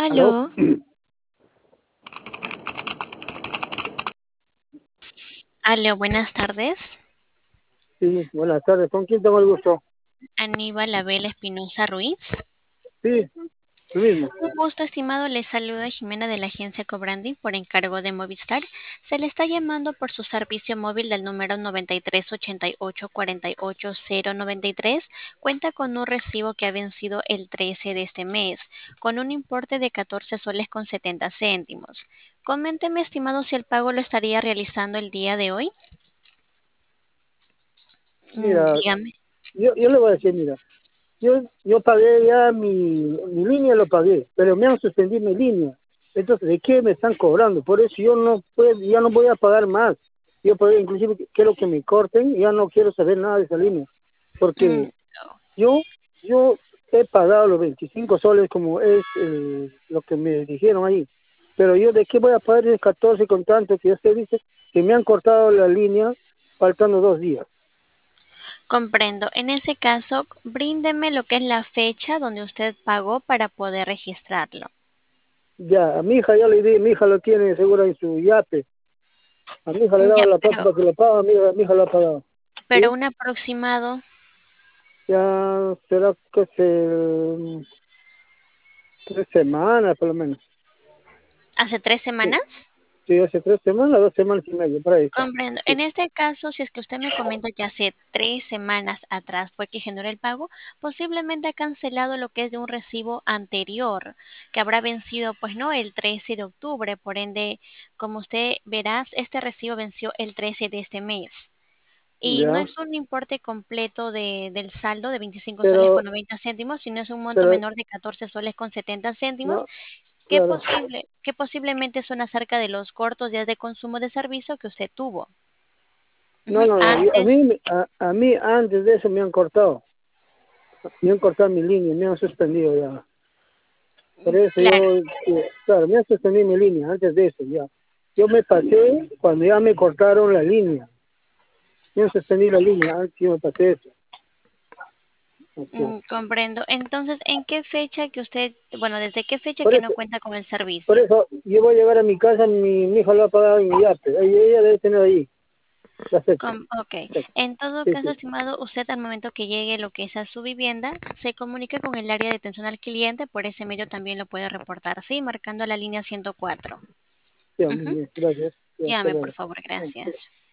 ¿Aló? Aló, aló, buenas tardes. Sí, buenas tardes. ¿Con quién tengo el gusto? Aníbal Abel Espinosa Ruiz. Sí, tú mismo. Un gusto, estimado. Le saluda Jimena de la agencia Cobrandi por encargo de Movistar. Se le está llamando por su servicio móvil del número 9388 48093. Cuenta con un recibo que ha vencido el 13 de este mes, con un importe de 14 soles con 70 céntimos. Coménteme, estimado, si el pago lo estaría realizando el día de hoy. Mira, Dígame. yo le voy a decir, mira, yo pagué ya mi línea, lo pagué, pero me han suspendido mi línea. Entonces, ¿de qué me están cobrando? Por eso yo no puedo, ya no voy a pagar más. Yo pagué, inclusive quiero que me corten, ya no quiero saber nada de esa línea. Mm, Porque yo he pagado los 25 soles como es lo que me dijeron ahí. Pero yo de qué voy a pagar el 14 con tanto que usted dice que me han cortado la línea faltando 2 días. Comprendo. En ese caso, bríndeme lo que es la fecha donde usted pagó para poder registrarlo. Ya, a mi hija ya le di, mi hija lo tiene seguro en su yate. A mi hija le Ya, daba la plata para que lo pague, mi hija lo ha pagado. pero ¿Sí? un aproximado Ya será que 3 semanas por lo menos. hace tres Sí, semanas. sí, hace 3 semanas, 2 semanas y media, por ahí está. Comprendo. Sí, En este caso, si es que usted me comenta que hace 3 semanas atrás fue que generó el pago, posiblemente ha cancelado lo que es de un recibo anterior, que habrá vencido, pues no, el 13 de octubre. Por ende, como usted verá, este recibo venció el 13 de este mes. Y no ya, es un importe completo del saldo de 25 soles pero, con 90 céntimos, sino es un monto pero, menor de 14 soles con 70 céntimos, no, claro. que posiblemente son acerca de los cortos días de consumo de servicio que usted tuvo. No, Ujú. no, no, a Antes, mí, a mí antes de eso me han cortado mi línea, me han suspendido ya. Por eso claro, yo, claro, me han suspendido mi línea antes de eso ya. Yo me pasé cuando ya me cortaron la línea, me han suspendido la línea, antes yo me pasé eso. Así es. comprendo. Entonces, ¿en qué fecha que usted, bueno, desde qué fecha Por que eso, no cuenta con el por servicio? eso yo voy a llegar a mi casa, mi hija lo ha pagado en mi yate, ahí ella debe tener ahí la fecha. Ok. Exacto. En todo Sí, caso, sí, estimado, usted al momento que llegue lo que es a su vivienda, se comunica con el área de atención al cliente, por ese medio también lo puede reportar, ¿sí? Marcando la línea 104. ya, muy Ujú. bien, gracias. Ya, hasta Dígame, por luego. favor, gracias.